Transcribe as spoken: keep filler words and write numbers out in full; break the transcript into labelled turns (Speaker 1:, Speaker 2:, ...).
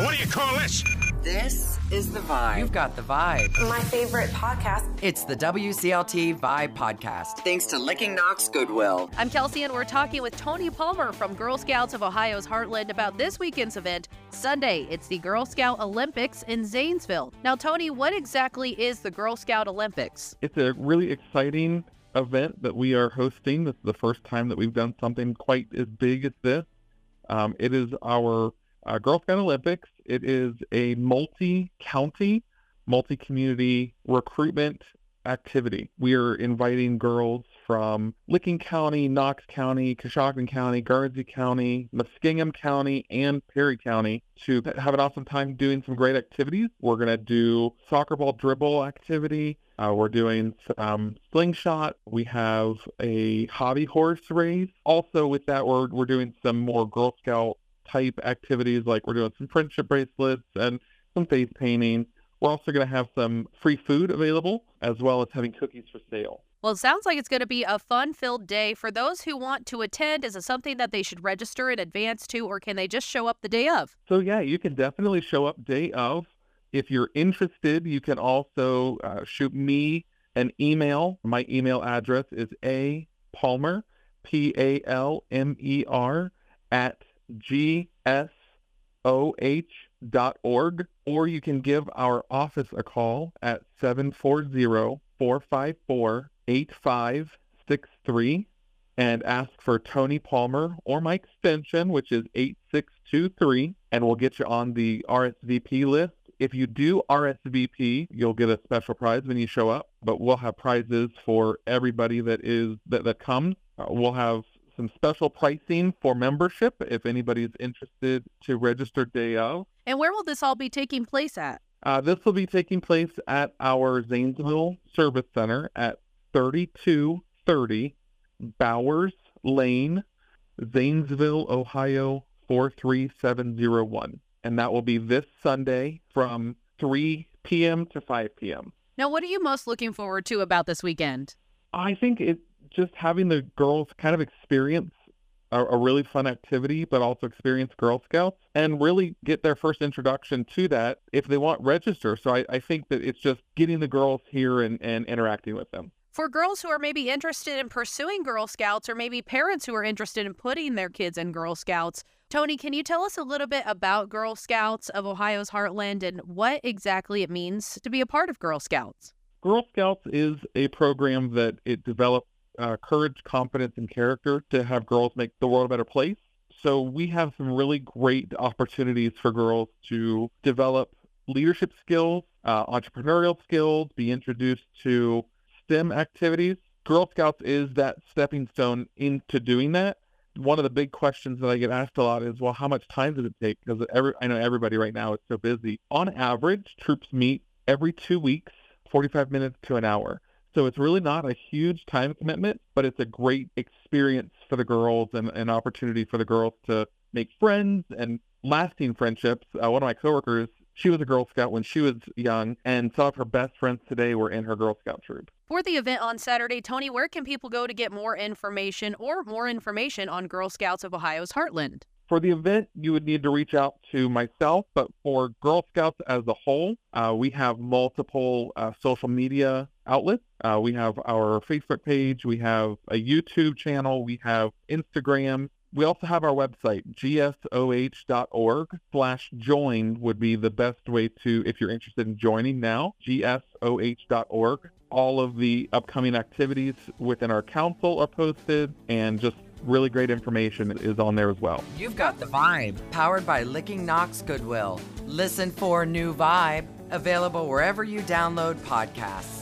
Speaker 1: What do you call this?
Speaker 2: This is The Vibe.
Speaker 3: You've got The Vibe.
Speaker 4: My favorite podcast.
Speaker 3: It's the W C L T Vibe Podcast.
Speaker 2: Thanks to Licking Knox Goodwill.
Speaker 5: I'm Kelsey, and we're talking with Tony Palmer from Girl Scouts of Ohio's Heartland about this weekend's event. Sunday, it's the Girl Scout Olympics in Zanesville. Now, Tony, what exactly is the Girl Scout Olympics?
Speaker 6: It's a really exciting event that we are hosting. This is the first time that we've done something quite as big as this. Um, it is our uh, Girl Scout Olympics. It is a multi-county, multi-community recruitment activity. We are inviting girls from Licking County, Knox County, Coshocton County, Guernsey County, Muskingum County, and Perry County to have an awesome time doing some great activities. We're going to do soccer ball dribble activity. Uh, we're doing some slingshot. We have a hobby horse race. Also with that, we're, we're doing some more Girl Scout type activities, like we're doing some friendship bracelets and some face painting. We're also going to have some free food available, as well as having cookies for sale.
Speaker 5: Well, it sounds like it's going to be a fun-filled day. For those who want to attend, is it something that they should register in advance to, or can they just show up the day of?
Speaker 6: So yeah, you can definitely show up day of. If you're interested, you can also uh, shoot me an email. My email address is a palmer, P A L M E R, at G S O H dot org, or you can give our office a call at seven four zero, four five four, eight five six three and ask for Tony Palmer or my extension, which is eight six two three, and we'll get you on the R S V P list. If you do R S V P, you'll get a special prize when you show up, but we'll have prizes for everybody that is that, that comes. Uh, we'll have some special pricing for membership if anybody's interested to register day of.
Speaker 5: And where will this all be taking place at?
Speaker 6: Uh, this will be taking place at our Zanesville Service Center at thirty-two thirty Bowers Lane, Zanesville, Ohio, four three seven zero one. And that will be this Sunday from three p.m. to five p.m.
Speaker 5: Now, what are you most looking forward to about this weekend?
Speaker 6: I think it just having the girls kind of experience a, a really fun activity, but also experience Girl Scouts and really get their first introduction to that if they want register. So I, I think that it's just getting the girls here and, and interacting with them.
Speaker 5: For girls who are maybe interested in pursuing Girl Scouts, or maybe parents who are interested in putting their kids in Girl Scouts, Tony, can you tell us a little bit about Girl Scouts of Ohio's Heartland and what exactly it means to be a part of Girl Scouts?
Speaker 6: Girl Scouts is a program that it develops uh, courage, confidence, and character to have girls make the world a better place. So we have some really great opportunities for girls to develop leadership skills, uh, entrepreneurial skills, be introduced to STEM activities. Girl Scouts is that stepping stone into doing that. One of the big questions that I get asked a lot is, well, how much time does it take? Because every, I know everybody right now is so busy. On average, troops meet every two weeks, forty-five minutes to an hour. So it's really not a huge time commitment, but it's a great experience for the girls and an opportunity for the girls to make friends and lasting friendships. Uh, one of my coworkers, she was a Girl Scout when she was young, and some of her best friends today were in her Girl Scout troop.
Speaker 5: For the event on Saturday, Tony, where can people go to get more information or more information on Girl Scouts of Ohio's Heartland?
Speaker 6: For the event, you would need to reach out to myself, but for Girl Scouts as a whole, uh, we have multiple uh, social media outlets. Uh, we have our Facebook page, we have a YouTube channel, we have Instagram. We also have our website, G S O H dot org slash join would be the best way to, if you're interested in joining now, G S O H dot org. All of the upcoming activities within our council are posted, and just really great information is on there as well.
Speaker 3: You've got The Vibe, powered by Licking Knox Goodwill. Listen for New Vibe, available wherever you download podcasts.